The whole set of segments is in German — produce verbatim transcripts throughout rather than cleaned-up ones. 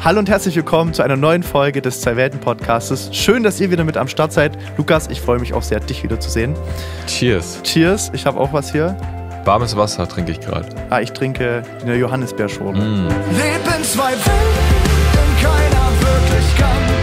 Hallo und herzlich willkommen zu einer neuen Folge des Zwei-Welten-Podcastes. Schön, dass ihr wieder mit am Start seid. Lukas, ich freue mich auch sehr, dich wieder zu sehen. Cheers. Cheers, ich habe auch was hier. Warmes Wasser trinke ich gerade. Ah, ich trinke eine Johannisbeerschorle. Mm. Leb in zwei Welten, keiner wirklich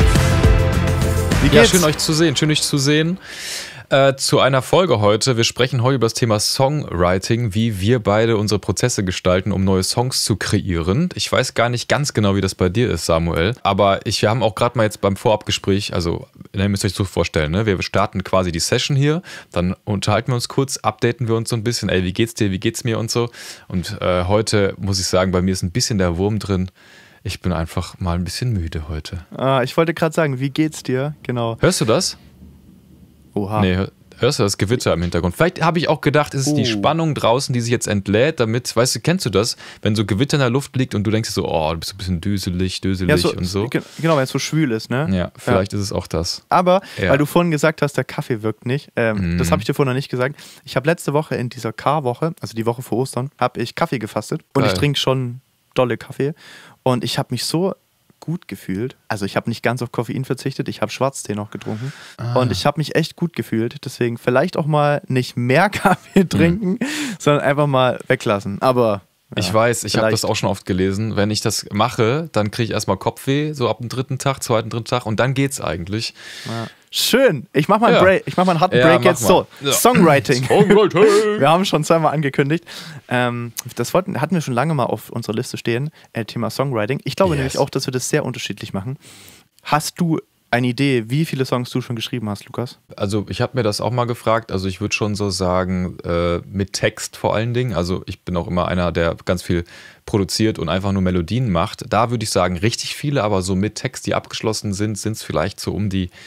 kann. Wie geht's? Ja, schön euch zu sehen, schön euch zu sehen. Äh, zu einer Folge heute. Wir sprechen heute über das Thema Songwriting, wie wir beide unsere Prozesse gestalten, um neue Songs zu kreieren. Ich weiß gar nicht ganz genau, wie das bei dir ist, Samuel. Aber ich, wir haben auch gerade mal jetzt beim Vorabgespräch, also ihr müsst euch so vorstellen, ne? Wir starten quasi die Session hier, dann unterhalten wir uns kurz, updaten wir uns so ein bisschen, ey, wie geht's dir, wie geht's mir und so. Und äh, heute muss ich sagen, bei mir ist ein bisschen der Wurm drin. Ich bin einfach mal ein bisschen müde heute. Ah, ich wollte gerade sagen, wie geht's dir? Genau. Hörst du das? Oha. Nee, hörst du das Gewitter im Hintergrund? Vielleicht habe ich auch gedacht, es ist Uh. die Spannung draußen, die sich jetzt entlädt, damit, weißt du, kennst du das? Wenn so Gewitter in der Luft liegt und du denkst dir so, oh, du bist ein bisschen düselig, düselig Ja, so, und so. ge- Genau, wenn es so schwül ist, ne? Ja, vielleicht ist es auch das. Aber, Ja. weil du vorhin gesagt hast, der Kaffee wirkt nicht, ähm, Mhm. das habe ich dir vorhin noch nicht gesagt. Ich habe letzte Woche in dieser Karwoche, also die Woche vor Ostern, habe ich Kaffee gefastet. Und Geil. ich trinke schon dolle Kaffee. Und ich habe mich so gut gefühlt. Also ich habe nicht ganz auf Koffein verzichtet, ich habe Schwarztee noch getrunken. Ah. Und ich habe mich echt gut gefühlt. Deswegen vielleicht auch mal nicht mehr Kaffee trinken, Mhm. sondern einfach mal weglassen. Aber ja, Ich weiß, ich habe vielleicht. das auch schon oft gelesen. Wenn ich das mache, dann kriege ich erstmal Kopfweh, so ab dem dritten Tag, zweiten, dritten Tag und dann geht's eigentlich. Ja. Schön. Ich mache mal einen Ja. Break. Ich mache mal einen harten Ja, Break mach jetzt. mal. So, Ja. Songwriting. Songwriting. Wir haben schon zweimal angekündigt. Ähm, das wollten, hatten wir schon lange mal auf unserer Liste stehen, äh, Thema Songwriting. Ich glaube Yes. nämlich auch, dass wir das sehr unterschiedlich machen. Hast du eine Idee, wie viele Songs du schon geschrieben hast, Lukas? Also ich habe mir das auch mal gefragt, also ich würde schon so sagen, äh, mit Text vor allen Dingen, also ich bin auch immer einer, der ganz viel produziert und einfach nur Melodien macht. Da würde ich sagen, richtig viele, aber so mit Text, die abgeschlossen sind, sind es vielleicht so um die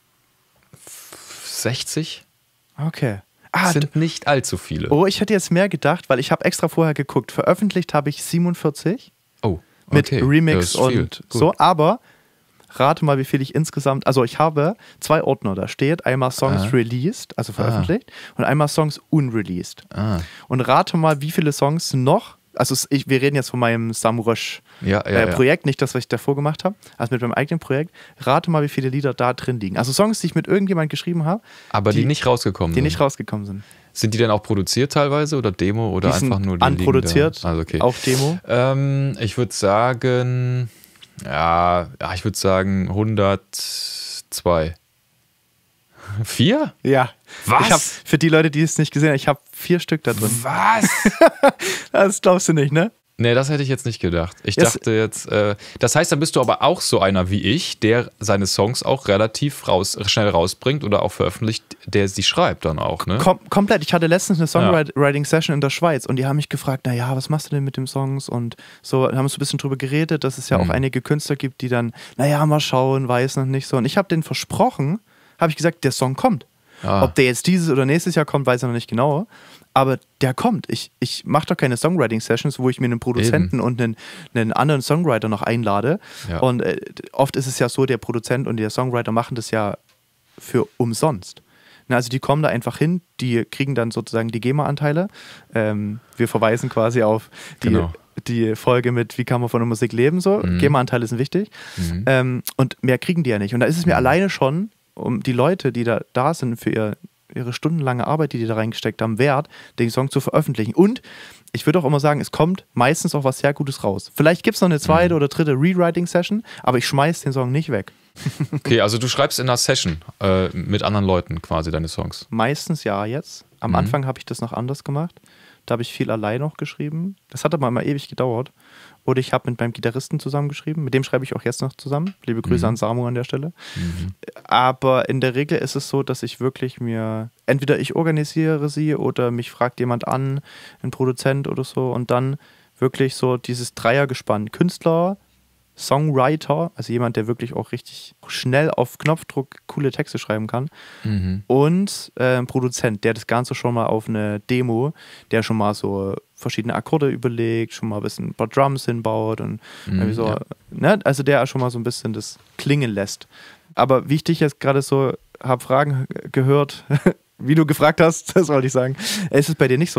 sechzig. Okay. Ah, d- Sind nicht allzu viele. oh, ich hätte jetzt mehr gedacht, weil ich habe extra vorher geguckt. Veröffentlicht habe ich siebenundvierzig Oh, mit okay. Remix Das ist viel. und Gut. so, aber rate mal, wie viel ich insgesamt, also ich habe zwei Ordner, da steht einmal Songs Ah. released, also veröffentlicht, und einmal Songs unreleased. Ah, Und rate mal, wie viele Songs noch, also es- ich, wir reden jetzt von meinem Samrush ja, ja, äh, ja. Projekt, nicht das, was ich davor gemacht habe, also mit meinem eigenen Projekt, rate mal, wie viele Lieder da drin liegen. Also Songs, die ich mit irgendjemand geschrieben habe, Aber die, die- nicht rausgekommen die sind. nicht rausgekommen sind. Sind die denn auch produziert teilweise oder Demo oder Die einfach sind nur die liegen unproduziert, da? Also okay. auch Demo. Ähm, ich würde sagen, ja, ja, ich würde sagen hundertzwei. Vier? Ja. Was? Ich hab, für die Leute, die es nicht gesehen haben, ich habe vier Stück da drin. Was? Das glaubst du nicht, ne? Nee, das hätte ich jetzt nicht gedacht. Ich Yes. dachte jetzt, äh, das heißt, dann bist du aber auch so einer wie ich, der seine Songs auch relativ raus, schnell rausbringt oder auch veröffentlicht, der sie schreibt dann auch, ne? Kom komplett. Ich hatte letztens eine Songwriting-Session in der Schweiz und die haben mich gefragt, naja, was machst du denn mit den Songs? Und so, haben wir so ein bisschen drüber geredet, dass es ja auch Mhm. einige Künstler gibt, die dann, naja, mal schauen, weiß noch nicht so. Und ich habe denen versprochen, habe ich gesagt, der Song kommt. Ah. Ob der jetzt dieses oder nächstes Jahr kommt, weiß ich noch nicht genau. Aber der kommt. Ich, ich mache doch keine Songwriting-Sessions, wo ich mir einen Produzenten und einen, einen anderen Songwriter noch einlade. Ja. Und äh, oft ist es ja so, der Produzent und der Songwriter machen das ja für umsonst. Na, also die kommen da einfach hin, die kriegen dann sozusagen die GEMA-Anteile. Ähm, wir verweisen quasi auf die, Genau. die Folge mit Wie kann man von der Musik leben? So. Mhm. GEMA-Anteile sind wichtig. Mhm. Ähm, und mehr kriegen die ja nicht. Und da ist es mir alleine schon, um die Leute, die da, da sind für ihr, ihre stundenlange Arbeit, die die da reingesteckt haben, wert, den Song zu veröffentlichen. Und ich würde auch immer sagen, es kommt meistens auch was sehr Gutes raus. Vielleicht gibt es noch eine zweite Mhm. oder dritte Rewriting-Session, aber ich schmeiß den Song nicht weg. Okay, also du schreibst in einer Session äh, mit anderen Leuten quasi deine Songs. Meistens ja jetzt. Am Mhm. Anfang habe ich das noch anders gemacht. Da habe ich viel allein noch geschrieben. Das hat aber immer ewig gedauert. Oder ich habe mit meinem Gitarristen zusammengeschrieben. Mit dem schreibe ich auch jetzt noch zusammen. Liebe Grüße Mhm. an Samu an der Stelle. Mhm. Aber in der Regel ist es so, dass ich wirklich mir, entweder ich organisiere sie oder mich fragt jemand an, ein Produzent oder so, und dann wirklich so dieses Dreiergespann. Künstler, Songwriter, also jemand, der wirklich auch richtig schnell auf Knopfdruck coole Texte schreiben kann, Mhm. und äh, ein Produzent, der das Ganze schon mal auf eine Demo, der schon mal so verschiedene Akkorde überlegt, schon mal ein bisschen ein paar Drums hinbaut und Mhm, irgendwie so, ja. ne? Also der schon mal so ein bisschen das klingen lässt. Aber wie ich dich jetzt gerade so habe Fragen gehört, wie du gefragt hast, das wollte ich sagen, ist es bei dir nicht so?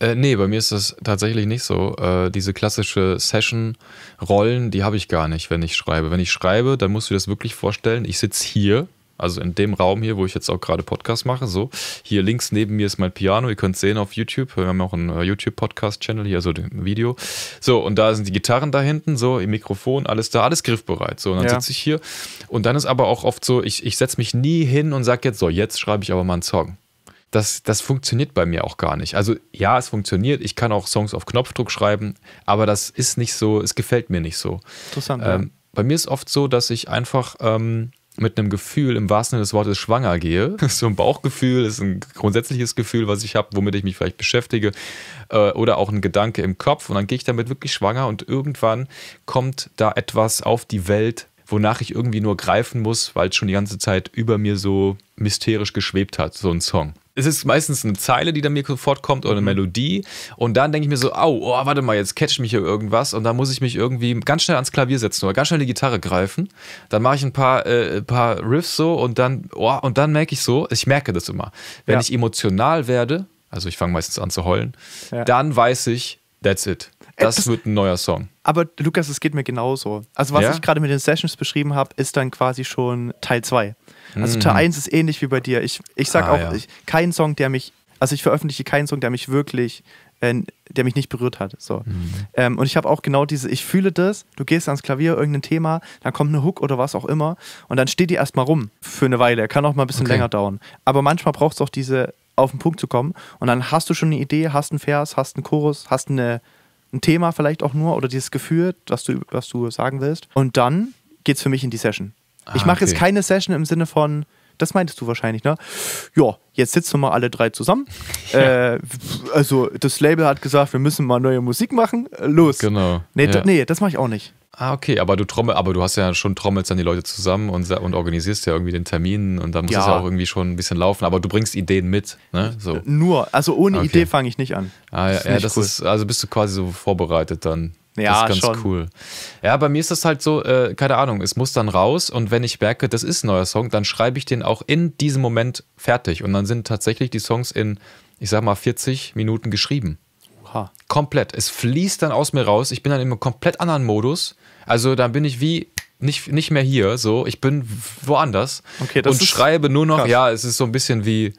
Äh, nee, bei mir ist das tatsächlich nicht so. Äh, diese klassische Session-Rollen, die habe ich gar nicht, wenn ich schreibe. Wenn ich schreibe, dann musst du dir das wirklich vorstellen, ich sitze hier, also in dem Raum hier, wo ich jetzt auch gerade Podcast mache, so. Hier links neben mir ist mein Piano, ihr könnt es sehen auf YouTube. Wir haben auch einen äh, YouTube-Podcast-Channel hier, also ein Video. So, und da sind die Gitarren da hinten, so, im Mikrofon, alles da, alles griffbereit. So, und dann Ja. sitze ich hier. Und dann ist aber auch oft so, ich, ich setze mich nie hin und sage jetzt so, jetzt schreibe ich aber mal einen Song. Das, das funktioniert bei mir auch gar nicht. Also ja, es funktioniert, ich kann auch Songs auf Knopfdruck schreiben, aber das ist nicht so, es gefällt mir nicht so. Interessant. Ähm, bei mir ist oft so, dass ich einfach ähm, mit einem Gefühl im wahrsten Sinne des Wortes schwanger gehe. So ein Bauchgefühl ist ein grundsätzliches Gefühl, was ich habe, womit ich mich vielleicht beschäftige, äh, oder auch ein Gedanke im Kopf, und dann gehe ich damit wirklich schwanger und irgendwann kommt da etwas auf die Welt, wonach ich irgendwie nur greifen muss, weil es schon die ganze Zeit über mir so mysterisch geschwebt hat, so ein Song. Es ist meistens eine Zeile, die dann mir sofort kommt, oder eine Melodie, und dann denke ich mir so, au, oh, warte mal, jetzt catcht mich hier irgendwas, und dann muss ich mich irgendwie ganz schnell ans Klavier setzen oder ganz schnell die Gitarre greifen, dann mache ich ein paar, äh, paar Riffs so, und dann, oh, und dann merke ich so, ich merke das immer, wenn Ja. ich emotional werde, also ich fange meistens an zu heulen, Ja. dann weiß ich, that's it. Das, das- wird ein neuer Song. Aber Lukas, es geht mir genauso. Also was Ja? ich gerade mit den Sessions beschrieben habe, ist dann quasi schon Teil zwei. Also Mhm. Teil eins ist ähnlich wie bei dir. Ich, ich sag Ah, auch, ja. ich, kein Song, der mich, also ich veröffentliche keinen Song, der mich wirklich, äh, der mich nicht berührt hat. So. Mhm. Ähm, und ich habe auch genau diese, ich fühle das, du gehst ans Klavier, irgendein Thema, dann kommt eine Hook oder was auch immer, und dann steht die erstmal rum für eine Weile. Kann auch mal ein bisschen Okay. länger dauern. Aber manchmal braucht es auch diese, auf den Punkt zu kommen, und dann hast du schon eine Idee, hast einen Vers, hast einen Chorus, hast eine ein Thema vielleicht auch nur oder dieses Gefühl, was du, was du sagen willst. Und dann geht's für mich in die Session. Ich Ah, mache jetzt okay. keine Session im Sinne von, das meintest du wahrscheinlich, ne? Ja, jetzt sitzen wir mal alle drei zusammen. äh, also das Label hat gesagt, wir müssen mal neue Musik machen. Äh, Los. Genau. Nee, Ja. da, nee, das mache ich auch nicht. Ah, okay, aber du trommel, aber du hast ja schon trommelst dann die Leute zusammen und, sa- und organisierst ja irgendwie den Termin, und dann muss Ja. es ja auch irgendwie schon ein bisschen laufen, aber du bringst Ideen mit, ne? So. Nur, also ohne Okay. Idee fange ich nicht an. Ah, ja, Das ist ja, nicht das cool. ist, also bist du quasi so vorbereitet dann. Ja, das ist ganz schon. cool. Ja, bei mir ist das halt so, äh, keine Ahnung, es muss dann raus, und wenn ich merke, das ist ein neuer Song, dann schreibe ich den auch in diesem Moment fertig, und dann sind tatsächlich die Songs in, ich sag mal, vierzig Minuten geschrieben. Oha. Komplett. Es fließt dann aus mir raus. Ich bin dann in einem komplett anderen Modus. Also dann bin ich wie nicht, nicht mehr hier. So, ich bin woanders Okay, das und ist schreibe nur noch. krass. Ja, es ist so ein bisschen wie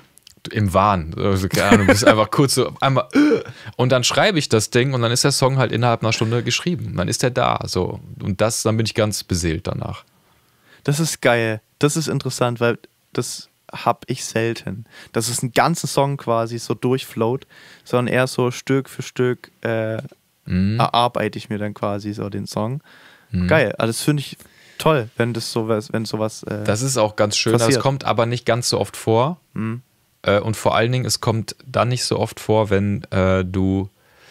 im Wahn. Also, keine Ahnung, du bist einfach kurz so einmal äh, und dann schreibe ich das Ding, und dann ist der Song halt innerhalb einer Stunde geschrieben. Dann ist der da. So, und das, dann bin ich ganz beseelt danach. Das ist geil. Das ist interessant, weil das habe ich selten. Dass es einen ganzen Song quasi so durchflowt, sondern eher so Stück für Stück äh, Mhm. erarbeite ich mir dann quasi so den Song. Mhm. Geil. Also das finde ich toll, wenn das sowas, wenn sowas. Äh, Das ist auch ganz schön. Das passiert. kommt aber nicht ganz so oft vor. Mhm. Äh, und vor allen Dingen, es kommt dann nicht so oft vor, wenn äh, du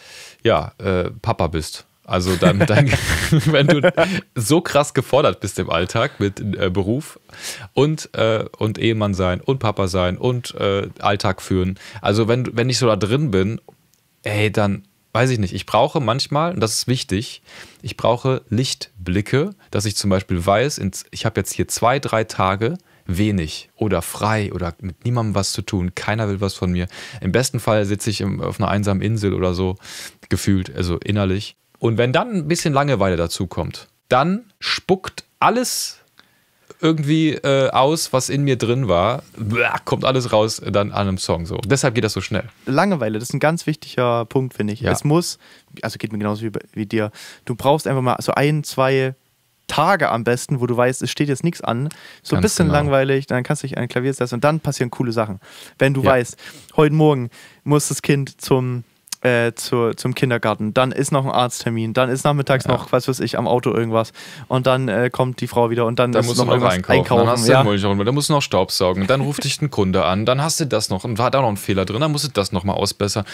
ja, äh, Papa bist. Also dann, dann wenn du so krass gefordert bist im Alltag mit äh, Beruf und, äh, und Ehemann sein und Papa sein und äh, Alltag führen. Also wenn, wenn ich so da drin bin, ey, dann weiß ich nicht, ich brauche manchmal, und das ist wichtig, ich brauche Lichtblicke, dass ich zum Beispiel weiß, ins, ich habe jetzt hier zwei, drei Tage wenig oder frei oder mit niemandem was zu tun, keiner will was von mir. Im besten Fall sitze ich im, auf einer einsamen Insel oder so, gefühlt, also innerlich. Und wenn dann ein bisschen Langeweile dazu kommt, dann spuckt alles irgendwie äh, aus, was in mir drin war, Blah, kommt alles raus dann an einem Song. So. Deshalb geht das so schnell. Langeweile, das ist ein ganz wichtiger Punkt, finde ich. Ja. Es muss, also geht mir genauso wie, bei- wie dir, du brauchst einfach mal so ein, zwei Tage am besten, wo du weißt, es steht jetzt nichts an, so ein Ganz bisschen genau. langweilig, dann kannst du dich an ein Klavier setzen und dann passieren coole Sachen. Wenn du Ja. weißt, heute Morgen muss das Kind zum, äh, zur, zum Kindergarten, dann ist noch ein Arzttermin, dann ist nachmittags Ja. noch, was weiß ich, am Auto irgendwas und dann äh, kommt die Frau wieder und dann Dann ist musst noch du noch irgendwas einkaufen, einkaufen. dann hast du ja. den Mulch, dann musst du noch Staubsaugen, dann ruft dich ein Kunde an, dann hast du das noch und war da noch ein Fehler drin, dann musst du das nochmal ausbessern.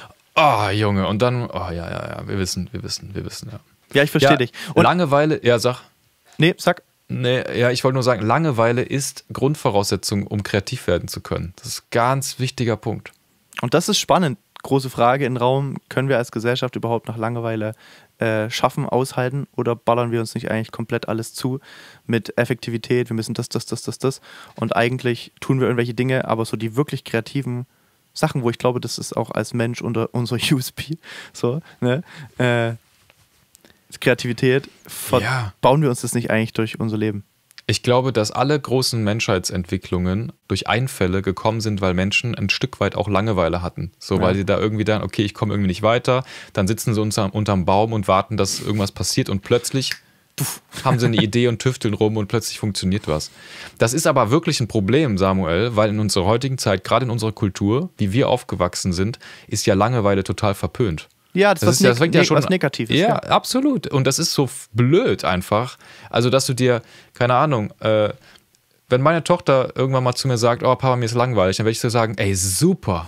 Ah, Junge, und dann, oh ja, ja, ja, wir wissen, wir wissen, wir wissen, ja. ja, ich verstehe Ja, dich. Und, Langeweile, ja, sag. nee, sag. Nee, ja, ich wollte nur sagen, Langeweile ist Grundvoraussetzung, um kreativ werden zu können. Das ist ein ganz wichtiger Punkt. Und das ist spannend. Große Frage in den Raum, können wir als Gesellschaft überhaupt nach Langeweile äh, schaffen, aushalten oder ballern wir uns nicht eigentlich komplett alles zu mit Effektivität, wir müssen das, das, das, das, das und eigentlich tun wir irgendwelche Dinge, aber so die wirklich kreativen Sachen, wo ich glaube, das ist auch als Mensch unter unser U S P. So, ne? Äh, Kreativität, Ja. bauen wir uns das nicht eigentlich durch unser Leben? Ich glaube, dass alle großen Menschheitsentwicklungen durch Einfälle gekommen sind, weil Menschen ein Stück weit auch Langeweile hatten. So, weil Ja. sie da irgendwie dann, okay, ich komme irgendwie nicht weiter, dann sitzen sie unter, unterm Baum und warten, dass irgendwas passiert und plötzlich puff, haben sie eine Idee und tüfteln rum und plötzlich funktioniert was. Das ist aber wirklich ein Problem, Samuel, weil in unserer heutigen Zeit, gerade in unserer Kultur, wie wir aufgewachsen sind, ist ja Langeweile total verpönt. Ja, das, Das ist ist ja- was, das ne fängt ja schon- was Negatives. Ja, absolut. Und das ist so f- blöd einfach. Also, dass du dir, keine Ahnung, äh, wenn meine Tochter irgendwann mal zu mir sagt, oh Papa, mir ist langweilig, dann werde ich so sagen, ey, super,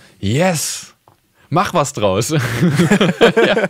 yes, mach was draus. ja.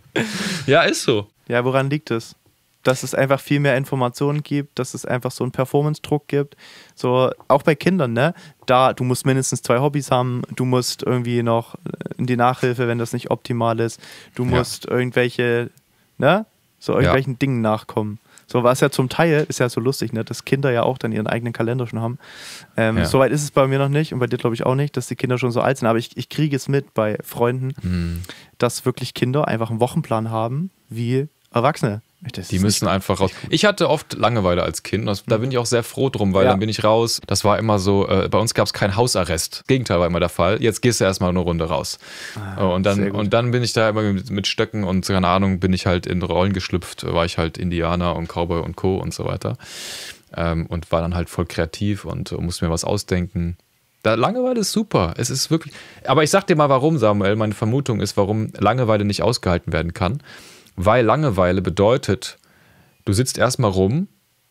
ja, ist so. Ja, woran liegt es? Dass es einfach viel mehr Informationen gibt, dass es einfach so einen Performance-Druck gibt. So, auch bei Kindern, ne? Da, du musst mindestens zwei Hobbys haben, du musst irgendwie noch in die Nachhilfe, wenn das nicht optimal ist, du Ja. musst irgendwelche, ne? So irgendwelchen Dingen nachkommen. So, was ja zum Teil, ist ja so lustig, ne? Dass Kinder ja auch dann ihren eigenen Kalender schon haben. Ähm, Ja. Soweit ist es bei mir noch nicht und bei dir glaube ich auch nicht, dass die Kinder schon so alt sind. Aber ich, ich kriege es mit bei Freunden, Hm. dass wirklich Kinder einfach einen Wochenplan haben wie Erwachsene. Das Die ist müssen einfach raus. Ich hatte oft Langeweile als Kind. Das, da bin ich auch sehr froh drum, weil Ja. dann bin ich raus. Das war immer so, äh, bei uns gab es keinen Hausarrest. Gegenteil war immer der Fall. Jetzt gehst du erstmal eine Runde raus. Ah, und, sehr dann, gut. und dann bin ich da immer mit, mit Stöcken und keine Ahnung, bin ich halt in Rollen geschlüpft. War ich halt Indianer und Cowboy und Co. und so weiter. Ähm, und war dann halt voll kreativ und äh, musste mir was ausdenken. Da, Langeweile ist super. Es ist wirklich. Aber ich sag dir mal warum, Samuel. Meine Vermutung ist, warum Langeweile nicht ausgehalten werden kann. Weil Langeweile bedeutet, du sitzt erstmal rum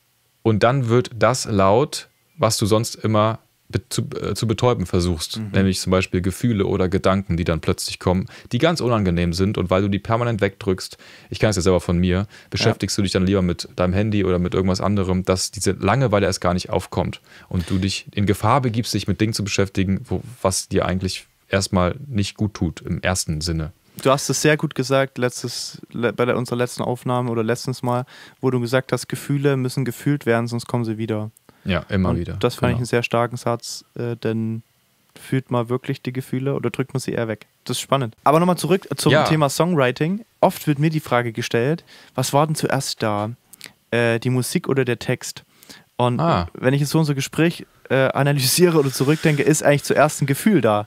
und dann wird das laut, was du sonst immer be zu, äh, zu betäuben versuchst. Mhm. Nämlich zum Beispiel Gefühle oder Gedanken, die dann plötzlich kommen, die ganz unangenehm sind. Und weil du die permanent wegdrückst, ich kann es ja selber von mir, beschäftigst du dich dann lieber mit deinem Handy oder mit irgendwas anderem, dass diese Langeweile erst gar nicht aufkommt. Und du dich in Gefahr begibst, dich mit Dingen zu beschäftigen, wo, was dir eigentlich erstmal nicht gut tut, im ersten Sinne. Du hast es sehr gut gesagt, letztes, le- bei der, unserer letzten Aufnahme oder letztens Mal, wo du gesagt hast, Gefühle müssen gefühlt werden, sonst kommen sie wieder. Ja, immer Und wieder. das fand ich Genau. einen sehr starken Satz, äh, denn fühlt man wirklich die Gefühle oder drückt man sie eher weg? Das ist spannend. Aber nochmal zurück zum Ja. Thema Songwriting. Oft wird mir die Frage gestellt, was war denn zuerst da? Äh, die Musik oder der Text? Und Ah. wenn ich jetzt so unser Gespräch äh, analysiere oder zurückdenke, ist eigentlich zuerst ein Gefühl da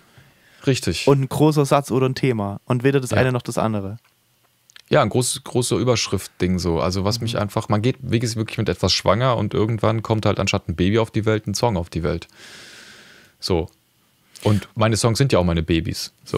Richtig. und ein großer Satz oder ein Thema und weder das Ja. eine noch das andere. Ja, ein groß, großer Überschrift-Ding so. Also was mich einfach, man geht wirklich wirklich mit etwas schwanger und irgendwann kommt halt anstatt ein Baby auf die Welt, ein Song auf die Welt. So. Und meine Songs sind ja auch meine Babys. So.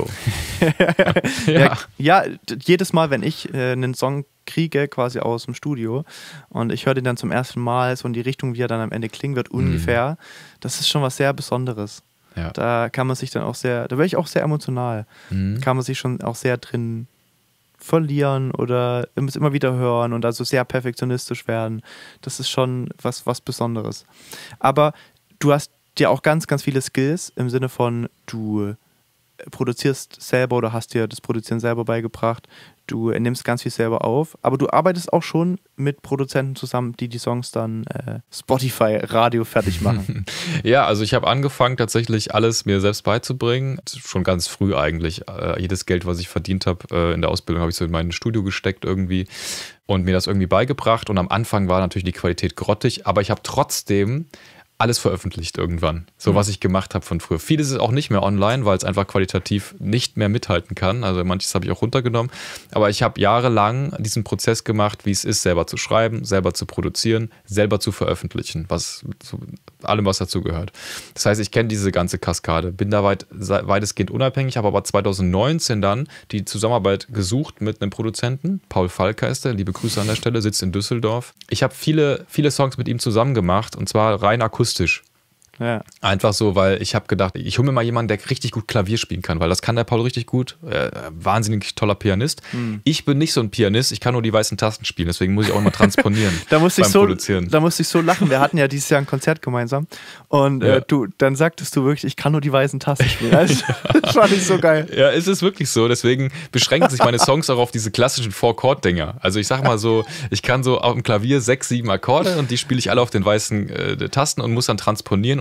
Ja, ja d- jedes Mal, wenn ich äh, einen Song kriege, quasi aus dem Studio, und ich höre den dann zum ersten Mal, so in die Richtung, wie er dann am Ende klingen wird, ungefähr, das ist schon was sehr Besonderes. Ja. Da kann man sich dann auch sehr, da werde ich auch sehr emotional, Mhm. kann man sich schon auch sehr drin verlieren oder es immer wieder hören und also sehr perfektionistisch werden. Das ist schon was, was Besonderes. Aber du hast dir auch ganz, ganz viele Skills im Sinne von, du produzierst selber oder hast dir das Produzieren selber beigebracht. Du nimmst ganz viel selber auf, aber du arbeitest auch schon mit Produzenten zusammen, die die Songs dann äh, Spotify, Radio fertig machen. Ja, also ich habe angefangen, tatsächlich alles mir selbst beizubringen. Schon ganz früh eigentlich. Äh, jedes Geld, was ich verdient habe äh, in der Ausbildung, habe ich so in mein Studio gesteckt irgendwie und mir das irgendwie beigebracht. Und am Anfang war natürlich die Qualität grottig, aber ich habe trotzdem alles veröffentlicht irgendwann. So, was ich gemacht habe von früher. Vieles ist auch nicht mehr online, weil es einfach qualitativ nicht mehr mithalten kann. Also manches habe ich auch runtergenommen. Aber ich habe jahrelang diesen Prozess gemacht, wie es ist, selber zu schreiben, selber zu produzieren, selber zu veröffentlichen, was zu allem, was dazu gehört. Das heißt, ich kenne diese ganze Kaskade, bin da weit, weitestgehend unabhängig, habe aber zwanzig neunzehn dann die Zusammenarbeit gesucht mit einem Produzenten. Paul Falk heißt der, liebe Grüße an der Stelle, sitzt in Düsseldorf. Ich habe viele, viele Songs mit ihm zusammen gemacht und zwar rein akustisch. Ja. Einfach so, weil ich habe gedacht, ich hole mir mal jemanden, der richtig gut Klavier spielen kann, weil das kann der Paul richtig gut. Äh, wahnsinnig toller Pianist. Mhm. Ich bin nicht so ein Pianist, ich kann nur die weißen Tasten spielen, deswegen muss ich auch immer transponieren Da musste, ich beim so, Produzieren. da musste ich so lachen. Wir hatten ja dieses Jahr ein Konzert gemeinsam und Ja. äh, du, dann sagtest du wirklich, ich kann nur die weißen Tasten spielen. Also, das fand ich so geil. Ja, es ist wirklich so. Deswegen beschränken sich meine Songs auch auf diese klassischen Four-Chord-Dinger. Also ich sag mal so, ich kann so auf dem Klavier sechs, sieben Akkorde und die spiele ich alle auf den weißen äh, Tasten und muss dann transponieren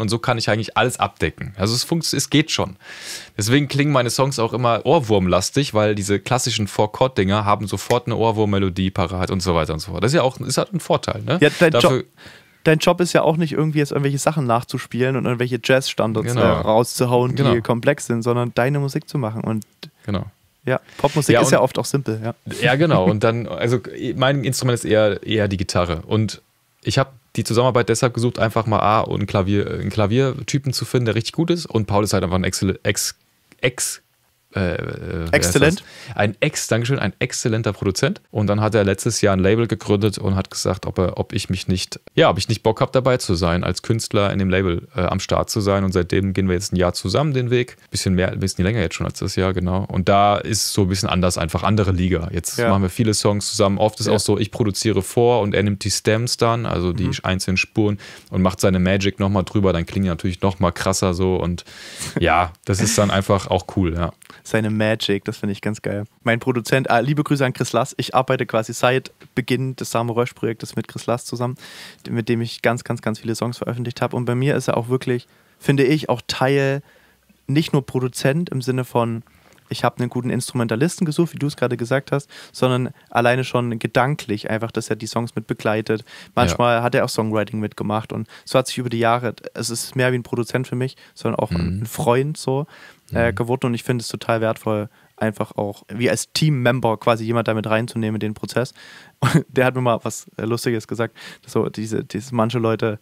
und so kann ich eigentlich alles abdecken. Also es, funkt, es geht schon. Deswegen klingen meine Songs auch immer ohrwurmlastig, weil diese klassischen Four-Chord-Dinger haben sofort eine Ohrwurm-Melodie parat und so weiter und so fort. Das ist ja auch ist halt ein Vorteil. Ne? Ja, dein, Dafür, Job, dein Job ist ja auch nicht irgendwie jetzt irgendwelche Sachen nachzuspielen und irgendwelche Jazz-Standards Genau. äh, rauszuhauen, die Genau. komplex sind, sondern deine Musik zu machen. Und genau. ja, Popmusik Ja, ist und- ja oft auch simpel. Ja. Ja, genau. Und dann, also mein Instrument ist eher, eher die Gitarre. Und ich habe die Zusammenarbeit deshalb gesucht, einfach mal A, einen, Klavier, einen Klaviertypen zu finden, der richtig gut ist. Und Paul ist halt einfach ein Excel, ex, ex, äh, äh, wer ist Exzellent. das? Ein ex, Dankeschön, ein exzellenter Produzent. Und dann hat er letztes Jahr ein Label gegründet und hat gesagt, ob er, ob ich mich nicht, ja, ob ich nicht Bock habe, dabei zu sein, als Künstler in dem Label äh, am Start zu sein. Und seitdem gehen wir jetzt ein Jahr zusammen den Weg. Bisschen mehr, ein bisschen länger jetzt schon als das Jahr, genau. Und da ist so ein bisschen anders, einfach andere Liga. Jetzt Ja. machen wir viele Songs zusammen. Oft ist Ja. auch so, ich produziere vor und er nimmt die Stems dann, also die einzelnen Spuren und macht seine Magic nochmal drüber. Dann klingen die natürlich nochmal krasser so. Und ja, das ist dann einfach auch cool, ja. Seine Magic, das finde ich ganz geil. Mein Produzent, ah, liebe Grüße an Chris Lass. Ich arbeite quasi seit Beginn des Samurai-Projektes mit Chris Lass zusammen, mit dem ich ganz, ganz, ganz viele Songs veröffentlicht habe. Und bei mir ist er auch wirklich, finde ich, auch Teil, nicht nur Produzent im Sinne von, ich habe einen guten Instrumentalisten gesucht, wie du es gerade gesagt hast, sondern alleine schon gedanklich einfach, dass er die Songs mit begleitet. Manchmal ja. hat er auch Songwriting mitgemacht und so hat sich über die Jahre, es ist mehr wie ein Produzent für mich, sondern auch mhm. ein Freund so äh, geworden und ich finde es total wertvoll, einfach auch wie als Team-Member quasi jemand damit reinzunehmen in den Prozess. Und der hat mir mal was Lustiges gesagt, so diese, diese manche Leute,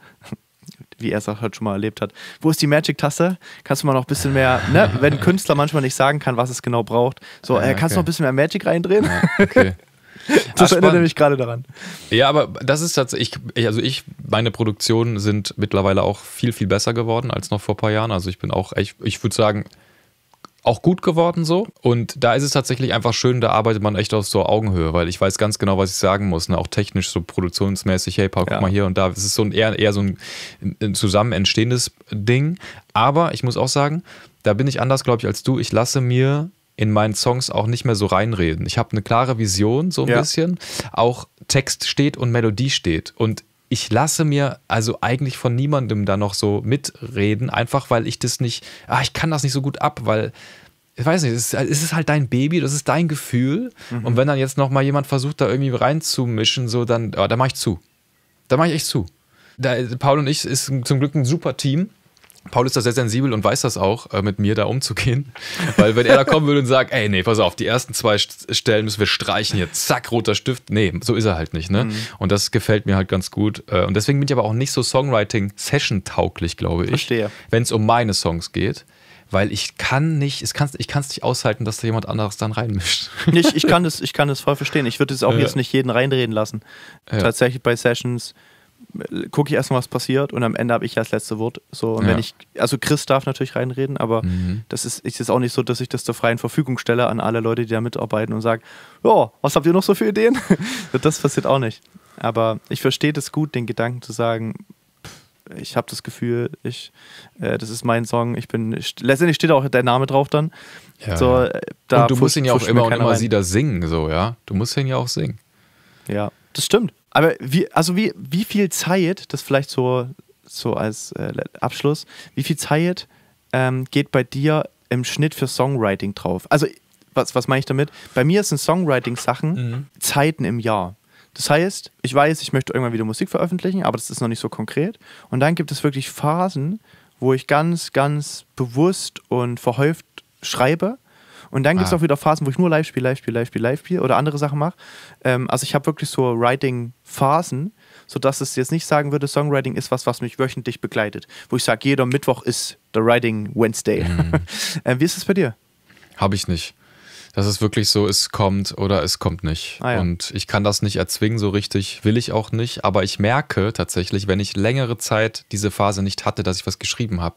wie er es auch halt schon mal erlebt hat. Wo ist die Magic-Taste? Kannst du mal noch ein bisschen mehr, ne? Wenn ein Künstler manchmal nicht sagen kann, was es genau braucht, so, äh, kannst du okay. noch ein bisschen mehr Magic reindrehen? Ja, okay. Das Ach, erinnert mich gerade daran. Ja, aber das ist tatsächlich, ich, also ich, meine Produktionen sind mittlerweile auch viel, viel besser geworden als noch vor ein paar Jahren. Also ich bin auch, ich, ich würde sagen, auch gut geworden so. Und da ist es tatsächlich einfach schön, da arbeitet man echt auf so Augenhöhe, weil ich weiß ganz genau, was ich sagen muss. Ne? Auch technisch, so produktionsmäßig, hey Paul, guck Ja. mal hier und da. Es ist so ein eher, eher so ein, ein zusammen entstehendes Ding. Aber ich muss auch sagen, da bin ich anders, glaube ich, als du. Ich lasse mir in meinen Songs auch nicht mehr so reinreden. Ich habe eine klare Vision, so ein Ja. bisschen. Auch Text steht und Melodie steht. Und ich lasse mir also eigentlich von niemandem da noch so mitreden, einfach weil ich das nicht, ah, ich kann das nicht so gut ab, weil, ich weiß nicht, es ist, es ist halt dein Baby, das ist dein Gefühl. Mhm. Und wenn dann jetzt noch mal jemand versucht, da irgendwie reinzumischen, so, dann, oh, da mache ich zu. Da mache ich echt zu. Da, Paul und ich ist zum Glück ein super Team. Paul ist da sehr sensibel und weiß das auch, äh, mit mir da umzugehen. Weil wenn er da kommen würde und sagt, ey, nee, pass auf, die ersten zwei St- Stellen müssen wir streichen hier, zack, roter Stift. Nee, so ist er halt nicht, ne? Mhm. Und das gefällt mir halt ganz gut. Äh, und deswegen bin ich aber auch nicht so Songwriting-Session-tauglich, glaube ich. Verstehe. Wenn es um meine Songs geht. Weil ich kann nicht, es kann's, ich kann es nicht aushalten, dass da jemand anderes dann reinmischt. Ich, ich, kann das, ich kann das voll verstehen. Ich würde es auch Ja. jetzt nicht jeden reinreden lassen. Ja. Tatsächlich bei Sessions gucke ich erstmal, was passiert und am Ende habe ich ja das letzte Wort. So, und Ja. wenn ich, also Chris darf natürlich reinreden, aber Mhm. das ist, ist jetzt auch nicht so, dass ich das zur freien Verfügung stelle an alle Leute, die da mitarbeiten und sage, ja, was habt ihr noch so für Ideen? Das passiert auch nicht. Aber ich verstehe das gut, den Gedanken zu sagen, pff, ich habe das Gefühl, ich, äh, das ist mein Song, ich bin, ich, letztendlich steht auch der Name drauf dann. Ja, so, ja. äh, da und du musst pfuscht- ihn ja auch pfuscht mir immer und keiner immer rein. sie da singen, so, ja? Du musst ihn ja auch singen. Ja, das stimmt. Aber wie, also wie, wie viel Zeit, das vielleicht so, so als äh, Abschluss, wie viel Zeit ähm, geht bei dir im Schnitt für Songwriting drauf? Also, was, was meine ich damit? Bei mir sind Songwriting-Sachen Mhm. Zeiten im Jahr. Das heißt, ich weiß, ich möchte irgendwann wieder Musik veröffentlichen, aber das ist noch nicht so konkret. Und dann gibt es wirklich Phasen, wo ich ganz, ganz bewusst und verhäuft schreibe. Und dann gibt es Ah. auch wieder Phasen, wo ich nur live spiele, live spiele, live spiele, live spiele oder andere Sachen mache. Ähm, also ich habe wirklich so Writing-Phasen, sodass es jetzt nicht sagen würde, Songwriting ist was, was mich wöchentlich begleitet. Wo ich sage, jeder Mittwoch ist der Writing Wednesday. Mhm. ähm, wie ist es bei dir? Habe ich nicht. Das ist wirklich so, es kommt oder es kommt nicht. Ah, ja. Und ich kann das nicht erzwingen so richtig, will ich auch nicht. Aber ich merke tatsächlich, wenn ich längere Zeit diese Phase nicht hatte, dass ich was geschrieben habe,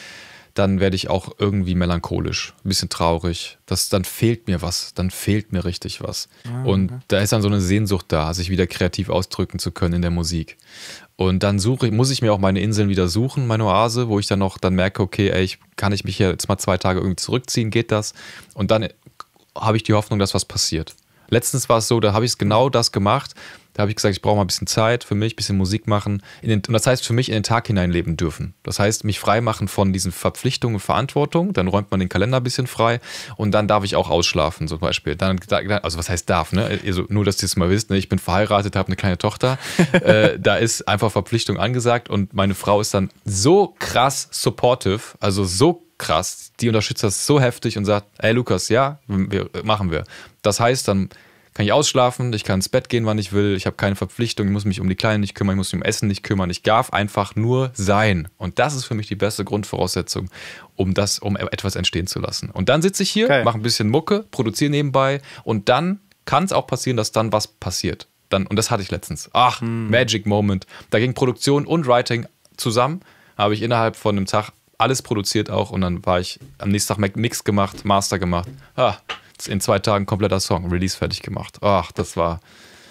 dann werde ich auch irgendwie melancholisch, ein bisschen traurig. Das, dann fehlt mir was, dann fehlt mir richtig was. Ah, und okay. da ist dann so eine Sehnsucht da, sich wieder kreativ ausdrücken zu können in der Musik. Und dann suche ich, muss ich mir auch meine Inseln wieder suchen, meine Oase, wo ich dann noch dann merke, okay, ey, ich, kann ich mich hier jetzt mal zwei Tage irgendwie zurückziehen, geht das? Und dann habe ich die Hoffnung, dass was passiert. Letztens war es so, da habe ich genau das gemacht. Da habe ich gesagt, ich brauche mal ein bisschen Zeit für mich, ein bisschen Musik machen. In den, und das heißt für mich in den Tag hineinleben dürfen. Das heißt, mich freimachen von diesen Verpflichtungen und Verantwortung. Dann räumt man den Kalender ein bisschen frei und dann darf ich auch ausschlafen zum Beispiel. Dann, also was heißt darf, ne? Also nur, dass ihr es mal wisst, ne? Ich bin verheiratet, habe eine kleine Tochter. äh, da ist einfach Verpflichtung angesagt und meine Frau ist dann so krass supportive, also so krass, die unterstützt das so heftig und sagt, ey Lukas, ja, wir, machen wir. Das heißt, dann kann ich ausschlafen, ich kann ins Bett gehen, wann ich will, ich habe keine Verpflichtung, ich muss mich um die Kleinen nicht kümmern, ich muss mich um Essen nicht kümmern, ich darf einfach nur sein. Und das ist für mich die beste Grundvoraussetzung, um das, um etwas entstehen zu lassen. Und dann sitze ich hier, Geil. mache ein bisschen Mucke, produziere nebenbei und dann kann es auch passieren, dass dann was passiert. Dann, und das hatte ich letztens. Ach, hm. Magic Moment. Da ging Produktion und Writing zusammen, habe ich innerhalb von einem Tag alles produziert auch und dann war ich am nächsten Tag Mix gemacht, Master gemacht. Ah, in zwei Tagen kompletter Song, Release fertig gemacht. Ach, das war,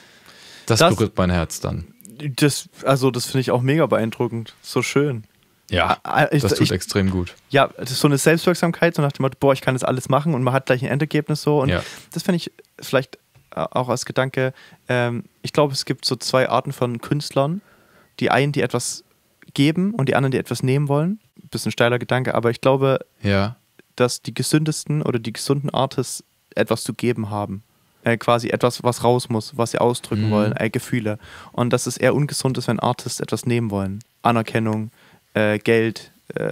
das, das berührt mein Herz dann. Das, also das finde ich auch mega beeindruckend. So schön. Ja, ich, das tut ich, extrem gut. Ja, das ist so eine Selbstwirksamkeit, so nach dem Motto, boah, ich kann das alles machen und man hat gleich ein Endergebnis so. Und ja. das finde ich vielleicht auch als Gedanke, ähm, ich glaube, es gibt so zwei Arten von Künstlern. Die einen, die etwas geben und die anderen, die etwas nehmen wollen. Bisschen steiler Gedanke, aber ich glaube, ja. dass die gesündesten oder die gesunden Artists etwas zu geben haben. Äh, quasi etwas, was raus muss, was sie ausdrücken mhm. wollen, äh, Gefühle. Und dass es eher ungesund ist, wenn Artists etwas nehmen wollen. Anerkennung, äh, Geld, äh,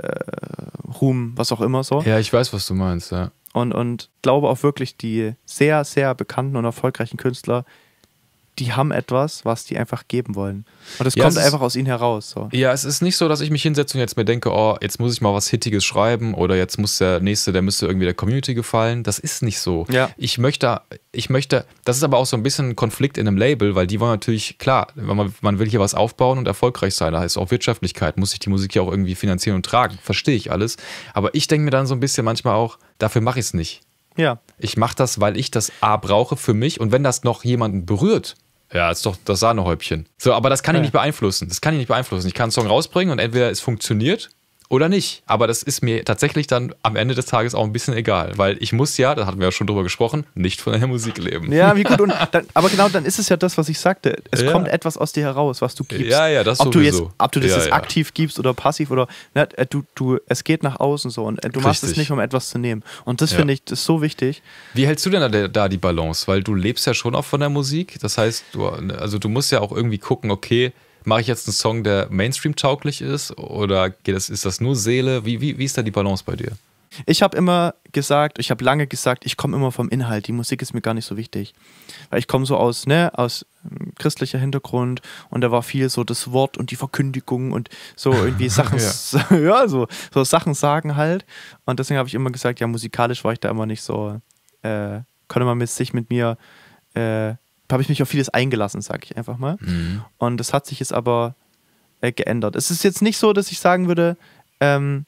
Ruhm, was auch immer so. Ja, ich weiß, was du meinst, ja. Und, und glaube auch wirklich, die sehr, sehr bekannten und erfolgreichen Künstler, die haben etwas, was die einfach geben wollen. Und das ja, kommt ist, einfach aus ihnen heraus. So. Ja, es ist nicht so, dass ich mich hinsetze und jetzt mir denke, oh, jetzt muss ich mal was Hittiges schreiben oder jetzt muss der Nächste, der müsste irgendwie der Community gefallen. Das ist nicht so. Ja. Ich möchte, ich möchte, das ist aber auch so ein bisschen ein Konflikt in einem Label, weil die wollen natürlich, klar, man, man will hier was aufbauen und erfolgreich sein. Da heißt auch Wirtschaftlichkeit, muss sich die Musik ja auch irgendwie finanzieren und tragen. Verstehe ich alles. Aber ich denke mir dann so ein bisschen manchmal auch, dafür mache ich es nicht. Ja. Ich mache das, weil ich das A brauche für mich und wenn das noch jemanden berührt, ja, ist doch das Sahnehäubchen. So, aber das kann ich nicht beeinflussen. Das kann ich nicht beeinflussen. Ich kann einen Song rausbringen und entweder es funktioniert oder nicht. Aber das ist mir tatsächlich dann am Ende des Tages auch ein bisschen egal, weil ich muss ja, da hatten wir ja schon drüber gesprochen, nicht von der Musik leben. Ja, wie gut. Und dann, aber genau, dann ist es ja das, was ich sagte. Es ja. kommt etwas aus dir heraus, was du gibst. Ja, ja, das ob du sowieso. jetzt, ob du das ja, jetzt ja. aktiv gibst oder passiv oder ne, du, du, es geht nach außen so und du Richtig. machst es nicht, um etwas zu nehmen. Und das ja. finde ich, das ist so wichtig. Wie hältst du denn da, da die Balance? Weil du lebst ja schon auch von der Musik. Das heißt, du, also du musst ja auch irgendwie gucken, okay, mache ich jetzt einen Song, der Mainstream-tauglich ist oder geht das, ist das nur Seele? Wie, wie, wie ist da die Balance bei dir? Ich habe immer gesagt, ich habe lange gesagt, ich komme immer vom Inhalt. Die Musik ist mir gar nicht so wichtig. Weil ich komme so aus, ne, aus christlicher Hintergrund und da war viel so das Wort und die Verkündigung und so irgendwie Sachen, ja, ja so, so Sachen sagen halt. Und deswegen habe ich immer gesagt, ja, musikalisch war ich da immer nicht so, äh, konnte man mit sich mit mir, äh, habe ich mich auf vieles eingelassen, sage ich einfach mal. Mhm. Und das hat sich jetzt aber äh, geändert. Es ist jetzt nicht so, dass ich sagen würde, ähm,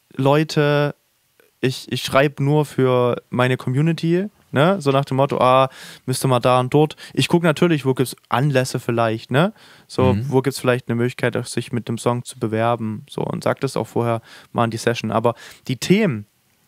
Leute, ich, ich schreibe nur für meine Community, ne? So nach dem Motto, ah, müsste mal da und dort. Ich gucke natürlich, wo gibt es Anlässe vielleicht, ne? So, mhm. wo gibt es vielleicht eine Möglichkeit, sich mit dem Song zu bewerben, so, und sag das auch vorher mal in die Session. Aber die Themen,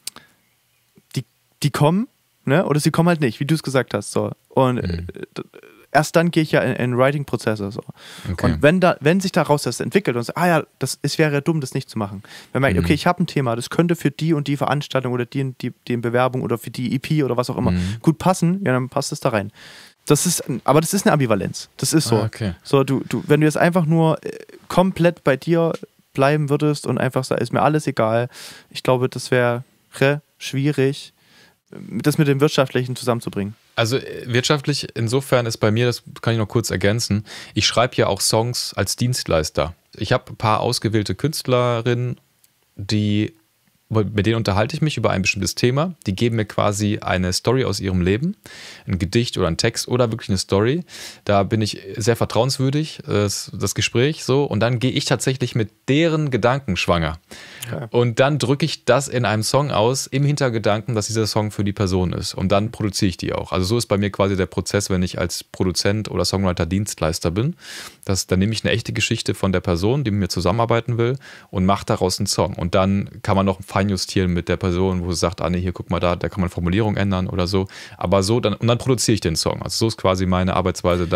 die, die kommen, ne? Oder sie kommen halt nicht, wie du es gesagt hast, so. Und mhm. erst dann gehe ich ja in, in Writing-Prozesse. So. Okay. Und wenn, da, wenn sich daraus das entwickelt und so, ah ja, das, es wäre dumm, das nicht zu machen. Wenn man merkt, mhm. okay, ich habe ein Thema, das könnte für die und die Veranstaltung oder die und die, die Bewerbung oder für die E P oder was auch immer mhm. gut passen, ja, dann passt es da rein. Das ist, aber das ist eine Ambivalenz. Das ist so. Ah, okay. So, du, du, wenn du jetzt einfach nur komplett bei dir bleiben würdest und einfach sagst, ist mir alles egal, ich glaube, das wäre schwierig, das mit dem Wirtschaftlichen zusammenzubringen. Also wirtschaftlich insofern ist bei mir, das kann ich noch kurz ergänzen, ich schreibe ja auch Songs als Dienstleister. Ich habe ein paar ausgewählte Künstlerinnen, die, mit denen unterhalte ich mich über ein bestimmtes Thema. Die geben mir quasi eine Story aus ihrem Leben, ein Gedicht oder ein Text oder wirklich eine Story. Da bin ich sehr vertrauenswürdig, das, das Gespräch so. Und dann gehe ich tatsächlich mit deren Gedanken schwanger. Okay. Und dann drücke ich das in einem Song aus, im Hintergedanken, dass dieser Song für die Person ist. Und dann produziere ich die auch. Also so ist bei mir quasi der Prozess, wenn ich als Produzent oder Songwriter Dienstleister bin. Das, dann nehme ich eine echte Geschichte von der Person, die mit mir zusammenarbeiten will und mache daraus einen Song. Und dann kann man noch feinjustieren mit der Person, wo sie sagt, ah nee, hier guck mal da, da kann man Formulierung ändern oder so. Aber so, dann, und dann produziere ich den Song. Also so ist quasi meine Arbeitsweise dann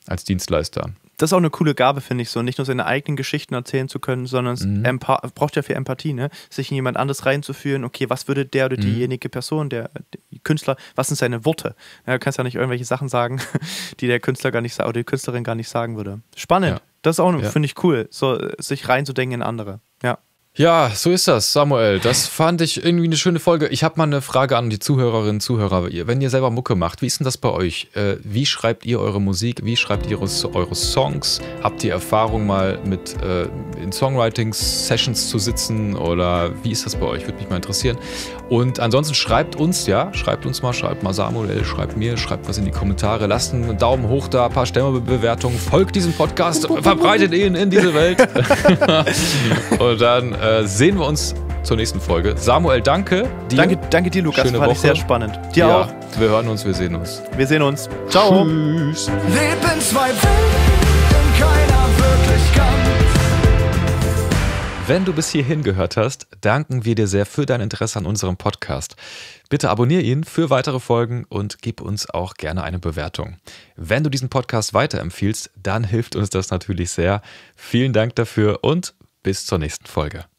als Dienstleister. Das ist auch eine coole Gabe, finde ich so. Nicht nur seine eigenen Geschichten erzählen zu können, sondern es Mhm. empa- braucht ja viel Empathie, ne? Sich in jemand anderes reinzuführen. Okay, was würde der oder diejenige Person, der, der Künstler, was sind seine Worte? Ja, du kannst ja nicht irgendwelche Sachen sagen, die der Künstler gar nicht sa- oder die Künstlerin gar nicht sagen würde. Spannend. Ja. Das ist auch, Ja. finde ich cool, so sich reinzudenken in andere. Ja. Ja, so ist das, Samuel. Das fand ich irgendwie eine schöne Folge. Ich habe mal eine Frage an die Zuhörerinnen und Zuhörer. Ihr- Wenn ihr selber Mucke macht, wie ist denn das bei euch? Äh, wie schreibt ihr eure Musik? Wie schreibt ihr eure, eure Songs? Habt ihr Erfahrung mal mit äh, in Songwriting-Sessions zu sitzen? Oder wie ist das bei euch? Würde mich mal interessieren. Und ansonsten schreibt uns, ja, schreibt uns mal, schreibt mal Samuel, schreibt mir, schreibt was in die Kommentare. Lasst einen Daumen hoch da, ein paar Sternebewertungen. Folgt diesem Podcast, verbreitet ihn in diese Welt. Und dann äh, sehen wir uns zur nächsten Folge. Samuel, danke dir. Danke, danke dir, Lukas. Schöne Fand ich Woche. sehr spannend. Dir Ja, auch. wir hören uns, wir sehen uns. Wir sehen uns. Ciao. Tschüss. Leb in zwei Welten, keiner wirklich kann. Wenn du bis hierhin gehört hast, danken wir dir sehr für dein Interesse an unserem Podcast. Bitte abonniere ihn für weitere Folgen und gib uns auch gerne eine Bewertung. Wenn du diesen Podcast weiterempfiehlst, dann hilft uns das natürlich sehr. Vielen Dank dafür und bis zur nächsten Folge.